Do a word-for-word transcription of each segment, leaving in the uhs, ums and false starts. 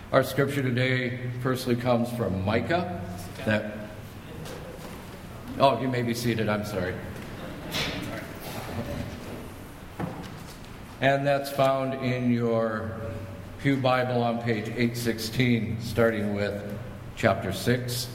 Our scripture today firstly comes from Micah. That oh, you may be seated. I'm sorry. And that's found in your Pew Bible on page eight sixteen, starting with chapter six.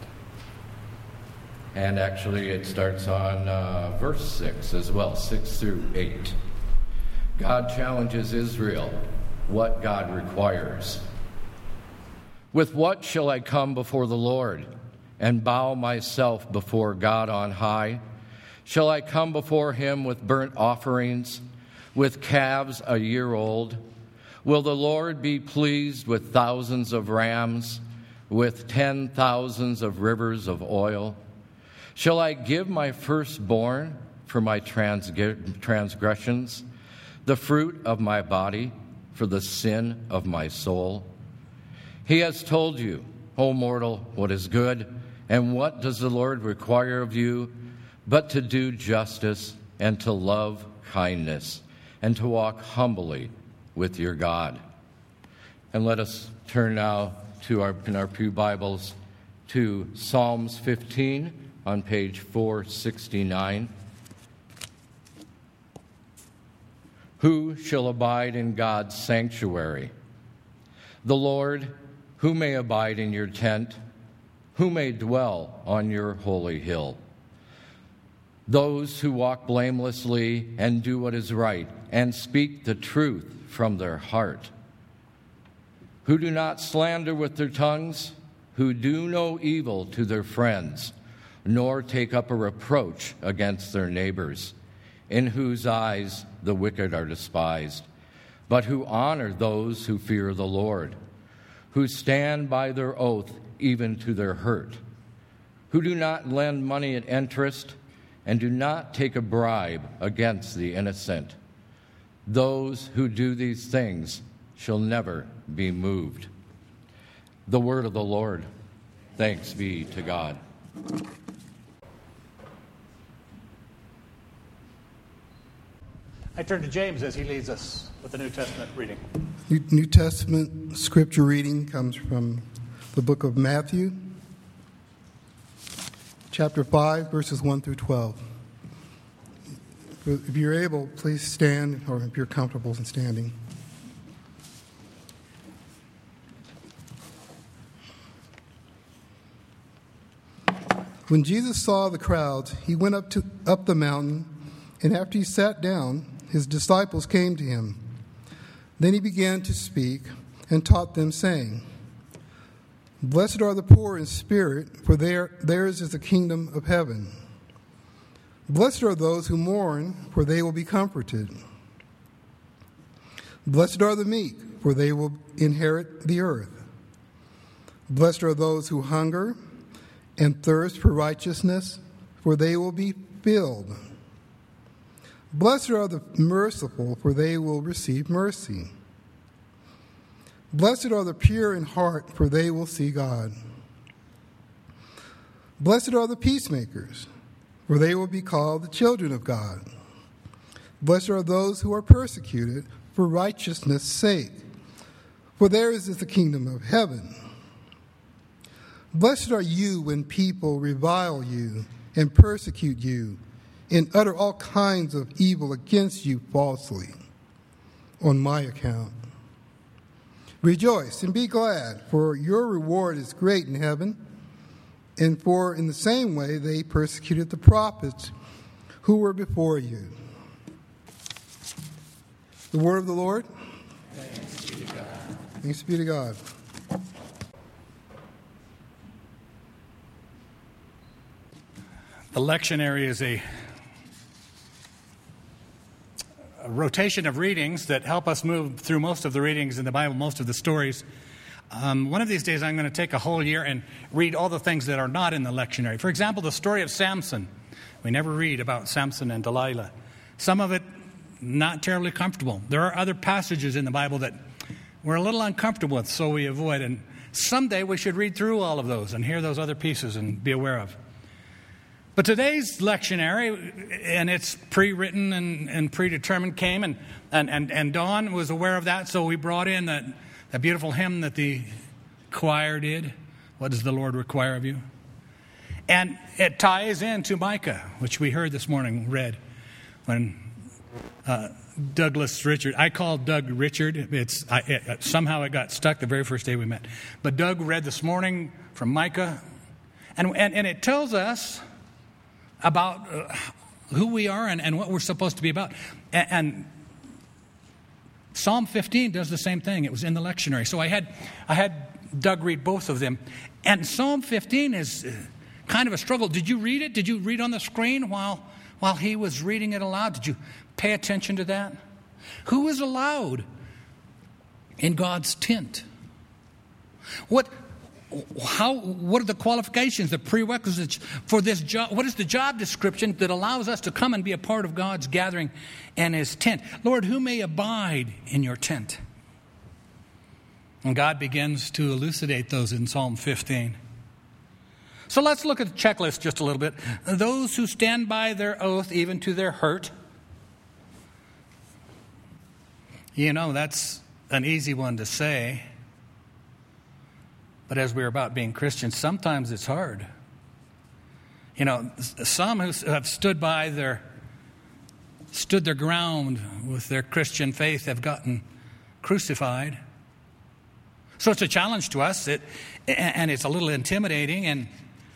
And actually it starts on uh, verse six as well, six through eight. God challenges Israel, what God requires. With what shall I come before the Lord and bow myself before God on high? Shall I come before him with burnt offerings, with calves a year old? Will the Lord be pleased with thousands of rams, with ten thousands of rivers of oil? Shall I give my firstborn for my transgressions, the fruit of my body for the sin of my soul? He has told you, O mortal, what is good, and what does the Lord require of you, but to do justice and to love kindness, and to walk humbly with your God. And let us turn now to our in our Pew Bibles to Psalms fifteen on page four sixty-nine. Who shall abide in God's sanctuary? The Lord. Who may abide in your tent? Who may dwell on your holy hill? Those who walk blamelessly and do what is right and speak the truth from their heart. Who do not slander with their tongues, who do no evil to their friends, nor take up a reproach against their neighbors, in whose eyes the wicked are despised, but who honor those who fear the Lord, who stand by their oath even to their hurt, who do not lend money at interest and do not take a bribe against the innocent. Those who do these things shall never be moved. The word of the Lord. Thanks be to God. I turn to James as he leads us with the New Testament reading. New Testament scripture reading comes from the book of Matthew, chapter five, verses one through twelve. If you're able, please stand, or if you're comfortable in standing. When Jesus saw the crowds, he went up to up the mountain, and after he sat down, his disciples came to him. Then he began to speak and taught them, saying, Blessed are the poor in spirit, for their, theirs is the kingdom of heaven. Blessed are those who mourn, for they will be comforted. Blessed are the meek, for they will inherit the earth. Blessed are those who hunger and thirst for righteousness, for they will be filled. Blessed are the merciful, for they will receive mercy. Blessed are the pure in heart, for they will see God. Blessed are the peacemakers, for they will be called the children of God. Blessed are those who are persecuted for righteousness' sake, for theirs is the kingdom of heaven. Blessed are you when people revile you and persecute you and utter all kinds of evil against you falsely on my account. Rejoice and be glad, for your reward is great in heaven, and for in the same way they persecuted the prophets who were before you. The word of the Lord. Thanks be to God. Thanks be to God. The lectionary is a, a rotation of readings that help us move through most of the readings in the Bible, most of the stories. Um, one of these days I'm going to take a whole year and read all the things that are not in the lectionary. For example, the story of Samson. We never read about Samson and Delilah. Some of it not terribly comfortable. There are other passages in the Bible that we're a little uncomfortable with, so we avoid. And someday we should read through all of those and hear those other pieces and be aware of. But today's lectionary, and it's pre-written and, and predetermined, came, and, and, and, and Dawn was aware of that, so we brought in that That beautiful hymn that the choir did, what does the Lord require of you? And it ties into Micah, which we heard this morning read when uh, Douglas Richard, I called Doug Richard. It's I, it, somehow it got stuck the very first day we met. But Doug read this morning from Micah, and and, and it tells us about uh, who we are and, and what we're supposed to be about. And, and Psalm fifteen does the same thing. It was in the lectionary. So I had I had Doug read both of them. And Psalm fifteen is kind of a struggle. Did you read it? Did you read on the screen while while he was reading it aloud? Did you pay attention to that? Who is allowed in God's tent? What how what are the qualifications, the prerequisites for this job? What is the job description that allows us to come and be a part of God's gathering and his tent? Lord, who may abide in your tent? And God begins to elucidate those in Psalm fifteen. So let's look at the checklist just a little bit. Those who stand by their oath even to their hurt. You know, that's an easy one to say. But as we're about being Christians, sometimes it's hard. You know, some who have stood by their, stood their ground with their Christian faith have gotten crucified. So it's a challenge to us, it, and it's a little intimidating, and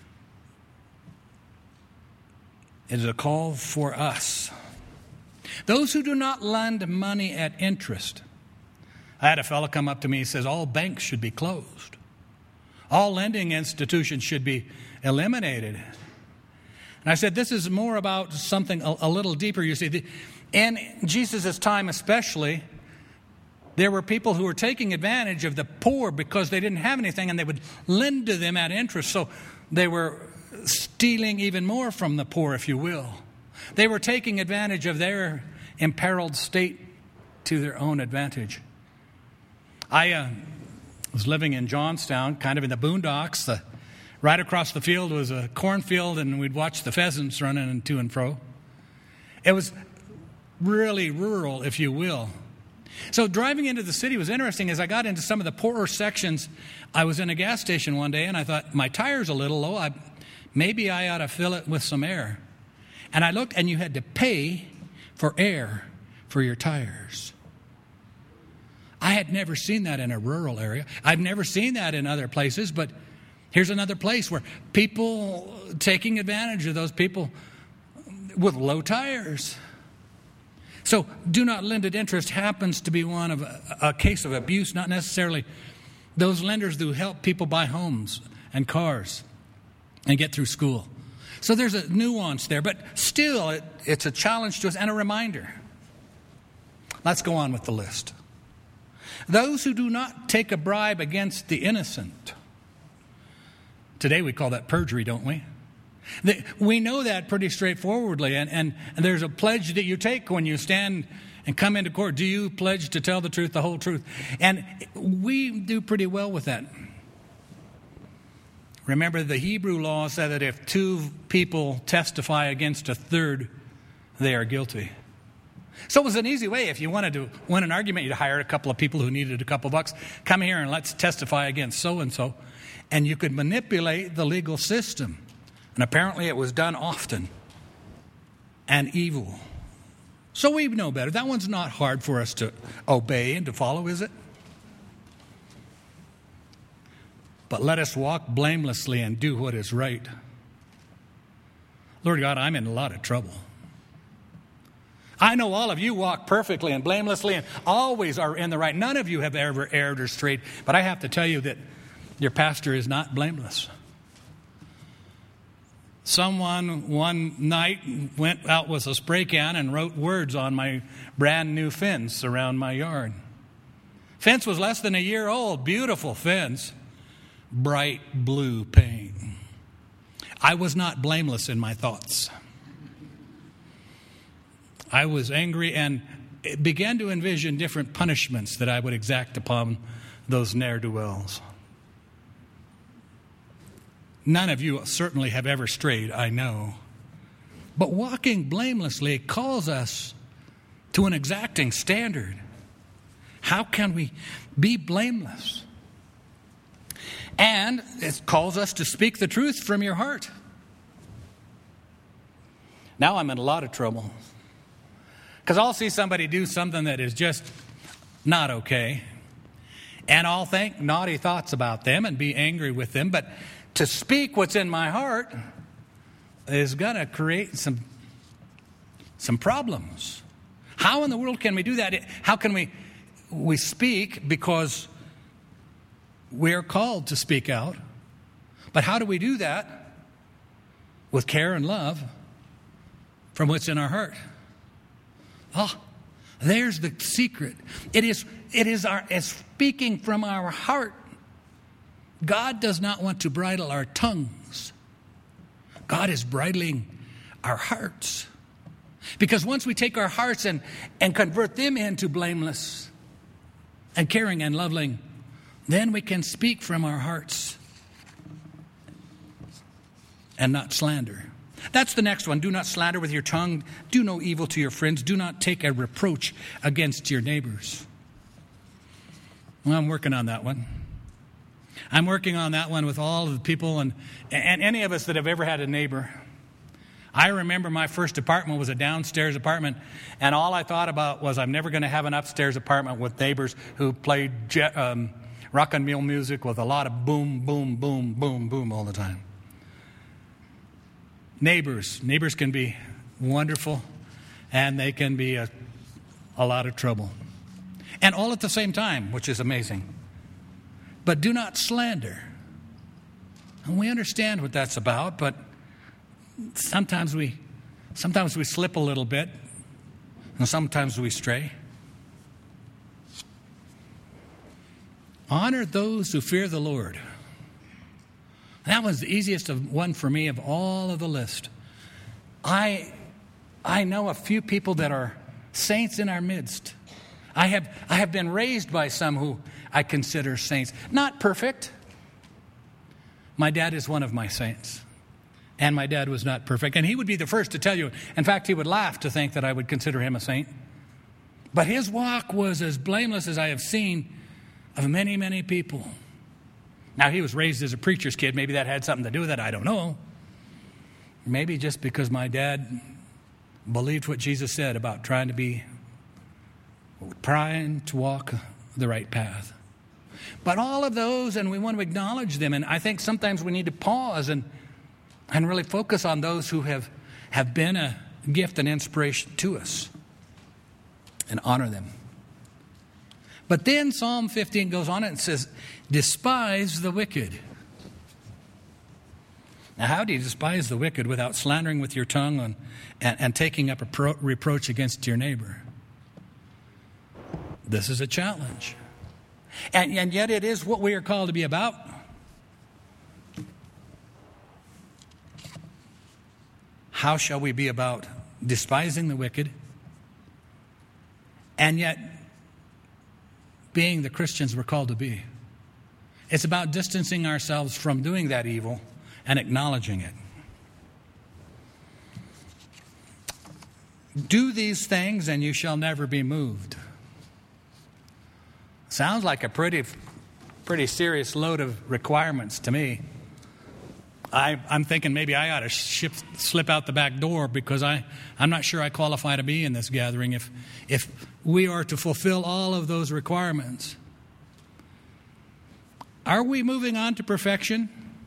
it is a call for us. Those who do not lend money at interest. I had a fellow come up to me and says, all banks should be closed. All lending institutions should be eliminated. And I said, this is more about something a, a little deeper. You see, the, in Jesus' time especially, there were people who were taking advantage of the poor because they didn't have anything, and they would lend to them at interest. So they were stealing even more from the poor, if you will. They were taking advantage of their imperiled state to their own advantage. I uh, was living in Johnstown, kind of in the boondocks. The, right across the field was a cornfield, and we'd watch the pheasants running to and fro. It was really rural, if you will. So driving into the city was interesting. As I got into some of the poorer sections, I was in a gas station one day, and I thought, my tire's a little low. I, maybe I ought to fill it with some air. And I looked, and you had to pay for air for your tires. I had never seen that in a rural area. I've never seen that in other places, but here's another place where people taking advantage of those people with low tires. So do not lend at interest happens to be one of a, a case of abuse, not necessarily those lenders who help people buy homes and cars and get through school. So there's a nuance there, but still it, it's a challenge to us and a reminder. Let's go on with the list. Those who do not take a bribe against the innocent. Today we call that perjury, don't we? The, we know that pretty straightforwardly, and, and, and there's a pledge that you take when you stand and come into court. Do you pledge to tell the truth, the whole truth? And we do pretty well with that. Remember, the Hebrew law said that if two people testify against a third, they are guilty. So it was an easy way. If you wanted to win an argument, you'd hire a couple of people who needed a couple bucks. Come here and let's testify against so-and-so. And you could manipulate the legal system. And apparently it was done often and evil. So we know better. That one's not hard for us to obey and to follow, is it? But let us walk blamelessly and do what is right. Lord God, I'm in a lot of trouble. I know all of you walk perfectly and blamelessly and always are in the right. None of you have ever erred or strayed. But I have to tell you that your pastor is not blameless. Someone one night went out with a spray can and wrote words on my brand new fence around my yard. Fence was less than a year old. Beautiful fence. Bright blue paint. I was not blameless in my thoughts. I was angry and began to envision different punishments that I would exact upon those ne'er-do-wells. None of you certainly have ever strayed, I know. But walking blamelessly calls us to an exacting standard. How can we be blameless? And it calls us to speak the truth from your heart. Now I'm in a lot of trouble. Because I'll see somebody do something that is just not okay. And I'll think naughty thoughts about them and be angry with them. But to speak what's in my heart is going to create some, some problems. How in the world can we do that? How can we, we speak because we're called to speak out. But how do we do that? With care and love from what's in our heart. Oh, there's the secret. It is, it is our is speaking from our heart. God does not want to bridle our tongues. God is bridling our hearts. Because once we take our hearts and, and convert them into blameless and caring and loving, then we can speak from our hearts and not slander. That's the next one. Do not slander with your tongue. Do no evil to your friends. Do not take a reproach against your neighbors. Well, I'm working on that one. I'm working on that one with all of the people and, and any of us that have ever had a neighbor. I remember my first apartment was a downstairs apartment, and all I thought about was I'm never going to have an upstairs apartment with neighbors who played jet, um, rock and roll music with a lot of boom, boom, boom, boom, boom all the time. Neighbors. Neighbors can be wonderful, and they can be a, a lot of trouble. And all at the same time, which is amazing. But do not slander. And we understand what that's about, but sometimes we sometimes we slip a little bit, and sometimes we stray. Honor those who fear the Lord. That was the easiest of one for me of all of the list. I I know a few people that are saints in our midst. I have I have been raised by some who I consider saints. Not perfect. My dad is one of my saints. And my dad was not perfect. And he would be the first to tell you. In fact, he would laugh to think that I would consider him a saint. But his walk was as blameless as I have seen of many, many people. Now, he was raised as a preacher's kid. Maybe that had something to do with it. I don't know. Maybe just because my dad believed what Jesus said about trying to be, trying to walk the right path. But all of those, and we want to acknowledge them. And I think sometimes we need to pause and, and really focus on those who have, have been a gift and inspiration to us and honor them. But then Psalm fifteen goes on and says, despise the wicked. Now, how do you despise the wicked without slandering with your tongue and, and, and taking up a pro- reproach against your neighbor? This is a challenge. And, and yet it is what we are called to be about. How shall we be about despising the wicked and yet being the Christians we're called to be? It's about distancing ourselves from doing that evil and acknowledging it. Do these things and you shall never be moved. Sounds like a pretty, pretty serious load of requirements to me. I, I'm thinking maybe I ought to ship, slip out the back door because I, I'm not sure I qualify to be in this gathering if, if we are to fulfill all of those requirements. Are we moving on to perfection?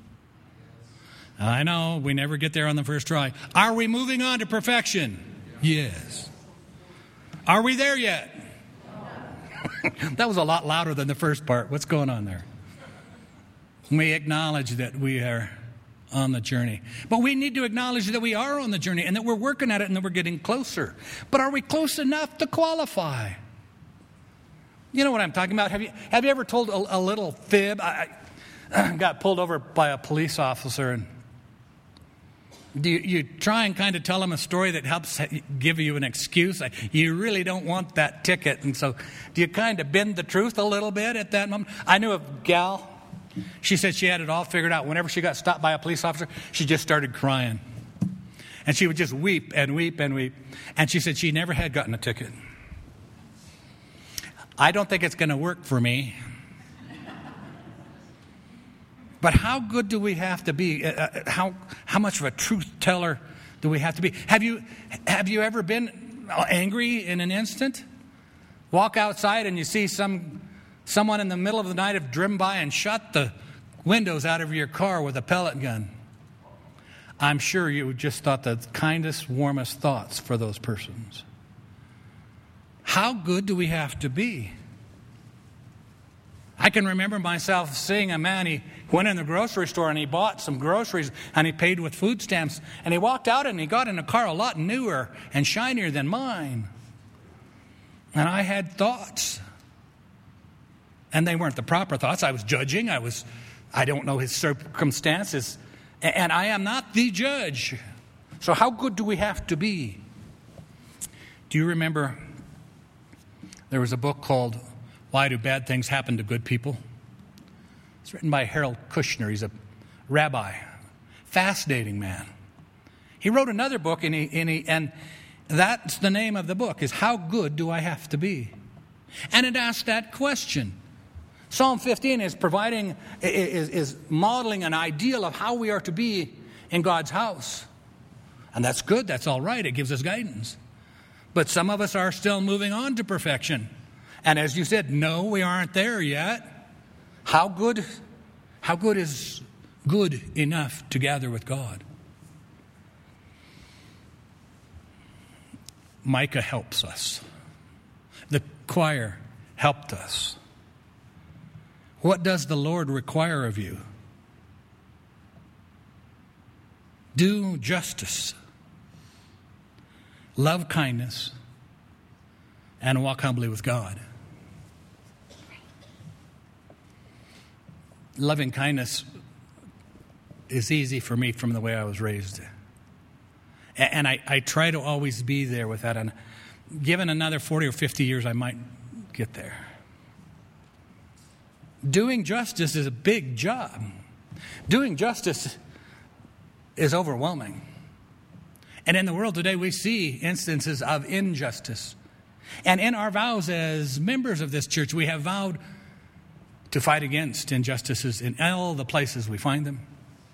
I know, we never get there on the first try. Are we moving on to perfection? Yes. Are we there yet? That was a lot louder than the first part. What's going on there? We acknowledge that we are on the journey. But we need to acknowledge that we are on the journey and that we're working at it and that we're getting closer. But are we close enough to qualify? You know what I'm talking about? Have you have you ever told a, a little fib? I, I got pulled over by a police officer, and do you, you try and kind of tell him a story that helps give you an excuse? You really don't want that ticket, and so do you kind of bend the truth a little bit at that moment? I knew a gal. She said she had it all figured out. Whenever she got stopped by a police officer, she just started crying. And she would just weep and weep and weep. And she said she never had gotten a ticket. I don't think it's going to work for me. But how good do we have to be? Uh, how how much of a truth teller do we have to be? Have you have you ever been angry in an instant? Walk outside and you see some someone in the middle of the night have driven by and shot the windows out of your car with a pellet gun. I'm sure you just thought the kindest, warmest thoughts for those persons. How good do we have to be? I can remember myself seeing a man, he went in the grocery store and he bought some groceries and he paid with food stamps. And he walked out and he got in a car a lot newer and shinier than mine. And I had thoughts. And they weren't the proper thoughts. I was judging. I was, I don't know his circumstances. And I am not the judge. So how good do we have to be? Do you remember there was a book called Why Do Bad Things Happen to Good People? It's written by Harold Kushner. He's a rabbi. Fascinating man. He wrote another book, and, he, and, he, and that's the name of the book, is How Good Do I Have to Be? And it asks that question. Psalm fifteen is providing, is, is modeling an ideal of how we are to be in God's house. And that's good, that's all right, it gives us guidance. But some of us are still moving on to perfection. And as you said, no, we aren't there yet. How good, how good is good enough to gather with God? Micah helps us. The choir helped us. What does the Lord require of you? Do justice, love kindness, and walk humbly with God. Loving kindness is easy for me from the way I was raised. And I, I try to always be there with that. And given another forty or fifty years, I might get there. Doing justice is a big job. Doing justice is overwhelming. And in the world today, we see instances of injustice. And in our vows as members of this church, we have vowed to fight against injustices in all the places we find them.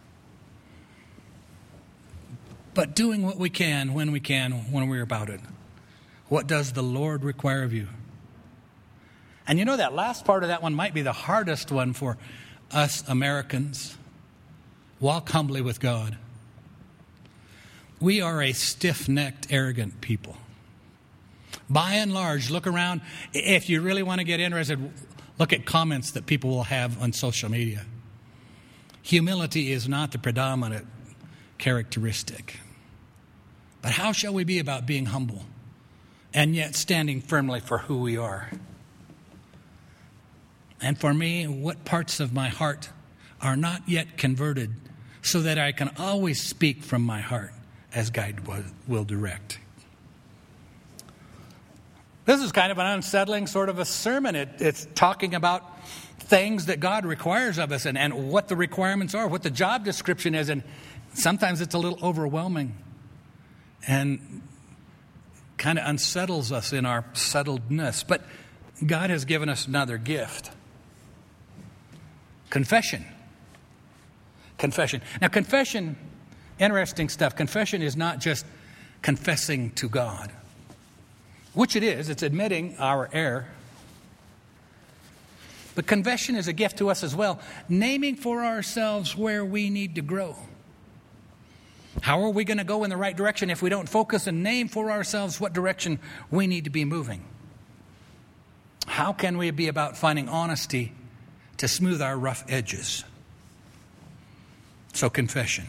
But doing what we can, when we can, when we're about it. What does the Lord require of you? And you know, that last part of that one might be the hardest one for us Americans. Walk humbly with God. We are a stiff-necked, arrogant people. By and large, look around. If you really want to get interested, look at comments that people will have on social media. Humility is not the predominant characteristic. But how shall we be about being humble and yet standing firmly for who we are? And for me, what parts of my heart are not yet converted so that I can always speak from my heart as God will direct? This is kind of an unsettling sort of a sermon. It, it's talking about things that God requires of us and, and what the requirements are, what the job description is. And sometimes it's a little overwhelming and kind of unsettles us in our settledness. But God has given us another gift. Confession. Confession. Now, confession, interesting stuff. Confession is not just confessing to God, which it is. It's admitting our error. But confession is a gift to us as well, naming for ourselves where we need to grow. How are we going to go in the right direction if we don't focus and name for ourselves what direction we need to be moving? How can we be about finding honesty to smooth our rough edges? So confession.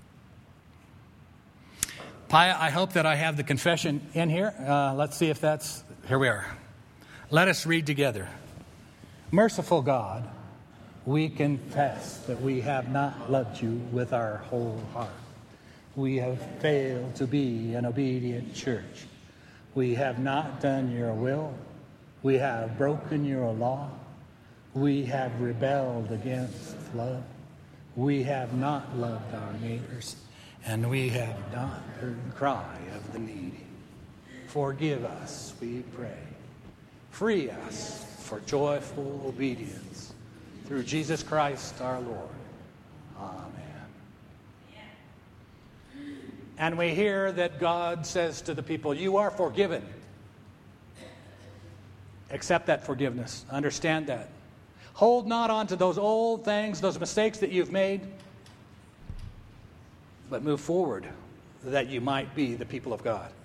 Paya, I hope that I have the confession in here. Uh, let's see if that's... Here we are. Let us read together. Merciful God, we confess that we have not loved you with our whole heart. We have failed to be an obedient church. We have not done your will. We have broken your law. We have rebelled against love. We have not loved our neighbors. And we have not heard the cry of the needy. Forgive us, we pray. free us for joyful obedience. Through Jesus Christ our Lord. Amen. And we hear that God says to the people, you are forgiven. Accept that forgiveness. Understand that. Hold not on to those old things, those mistakes that you've made, but move forward that you might be the people of God.